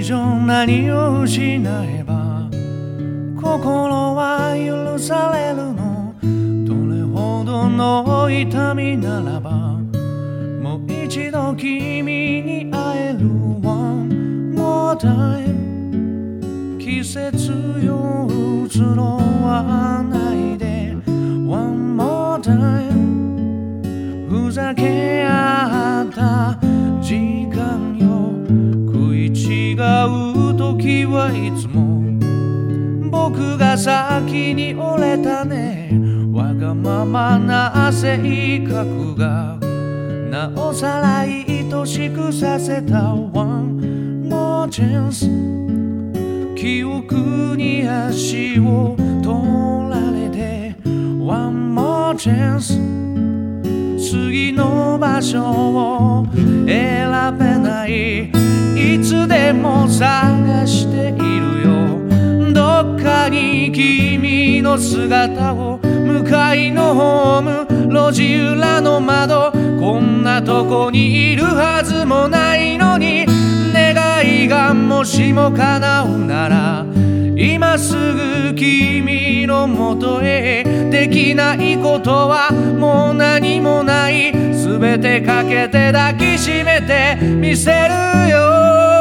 上何を失えば心は許されるの？どれほどの痛みならばもう一度君に会える One more time 季節よ移ろわないで One more time ふざけ合った時間よ食い違う時はいつも僕が先に折れたねわがままな性格がなおさら愛しくさせた One more chance 記憶に足を取られて One more chance 次の場所を選べないいつでも探しているよどっかに君の姿を向かいのホーム路地裏の窓こんなとこにいるはずもないのに願いがもしも叶うなら今すぐ君のもとへできないことはもう何もない全てかけて抱きしめてみせるよ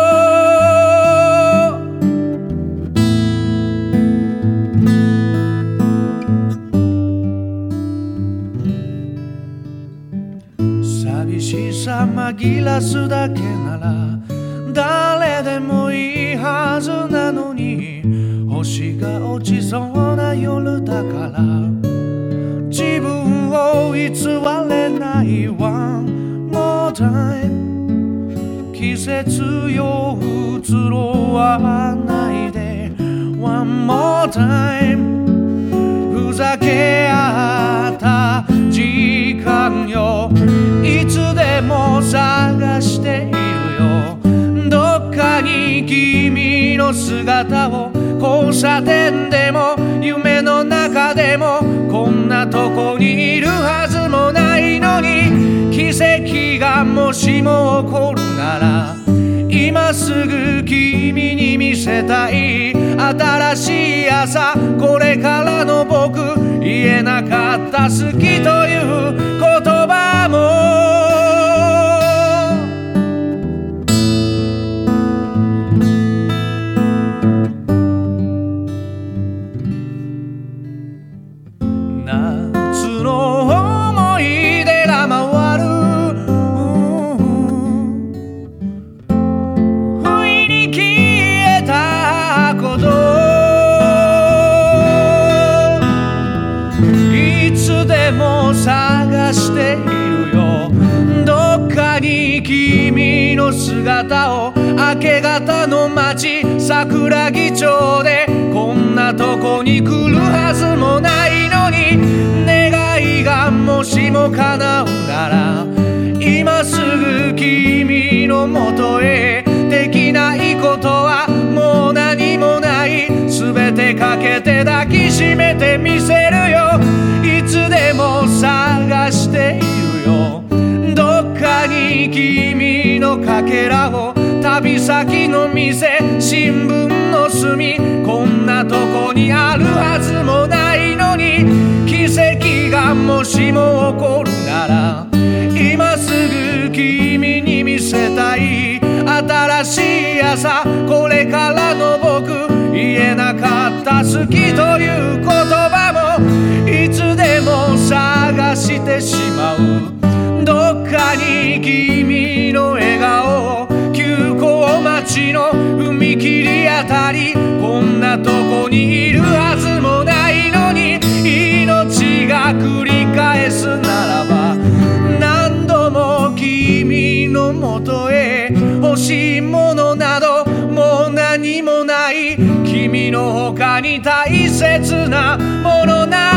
寂しさ紛らすだけなら誰でもいいはずなのに星が落ちそうな夜だから自分を偽れない One more time 季節よ移ろわないで One more time ふざけ合った時間よいつでも探しているよどっかに君の姿を交差点でも夢の中でもこんなとこにいるはずもないのに奇跡がもしも起こるなら今すぐ君に見せたい新しい朝これからの僕言えなかった好きという言葉も夏の思い出が回る不意に消えたこといつでも探しているよどっかに君の姿を明け方の街桜木町でこんなとこに来るはずもないのに願いがもしも叶うなら今すぐ君のもとへできないことはもう何もない全てかけて抱きしめてみせるよいつでも探しているよどっかに君のかけらを旅先の店新聞の隅こんなとこにあるはずもないのに奇跡がもしも起こるなら今すぐ君に見せたい新しい朝これからの僕言えなかった好きという言葉もいつでも探してしまうどっかに君の笑顔急行待ちの踏切あたりこんなとこにいるはずもないのに命が繰り返すならば何度も君のもとへ欲しいものなどもう何もない君の他に大切なものない